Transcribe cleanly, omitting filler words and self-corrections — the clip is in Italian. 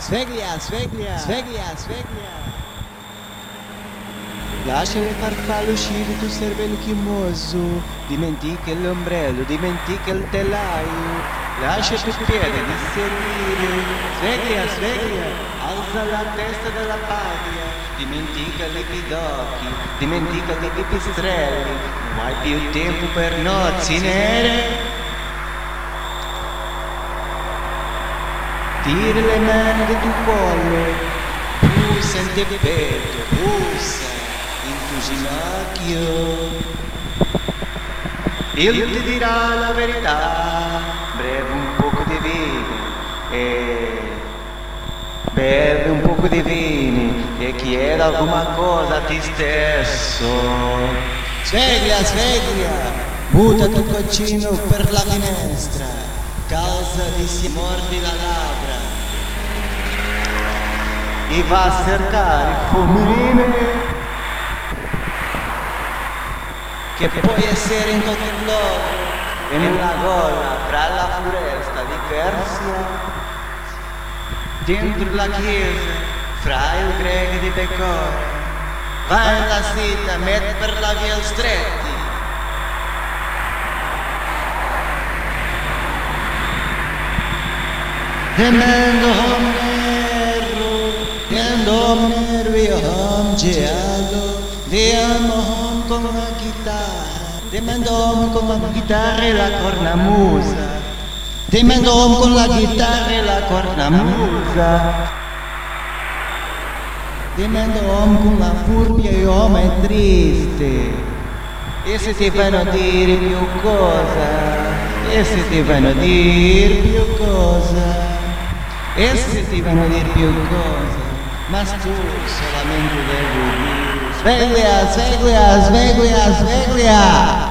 Sveglia, sveglia, sveglia, sveglia. Lascia il farfallo uscire tuo cervello chimoso. Dimentica l'ombrello, dimentica il telaio. Lascia i tuoi piedi di sedere. Sveglia, sveglia, alza la testa dalla paglia. Dimentica i pidocchi, dimentica i pipistrelli. Non hai più tempo per nozze nere. Tira le mani del tuo collo, pussa in te petto, pussa in tuo ginocchio. Il ti dirà la verità, bevi un poco di vino bevi un poco di vino e chiedi alguma cosa a te stesso. Sveglia, sveglia, butta tuo coccino per la finestra, causa di si mordi la labbra e va a cercare fulmine che può essere in qualche luogo e nella gola tra la foresta di Persia, dentro la chiesa fra il greco di pecore, va in la sita, met per la via stretti. Demando homnero e hom giallo, diamo hom con la chitarra, demando hom con la chitarra e la cornamusa, demando hom con la chitarra e la cornamusa, demando hom con la furbia e hom è triste, e se ti fanno dire più cosa, e se ti vanno a dire più cosa, e se ti vanno a dire più cosa, ma tu solamente devi dire sveglia, sveglia, sveglia, sveglia.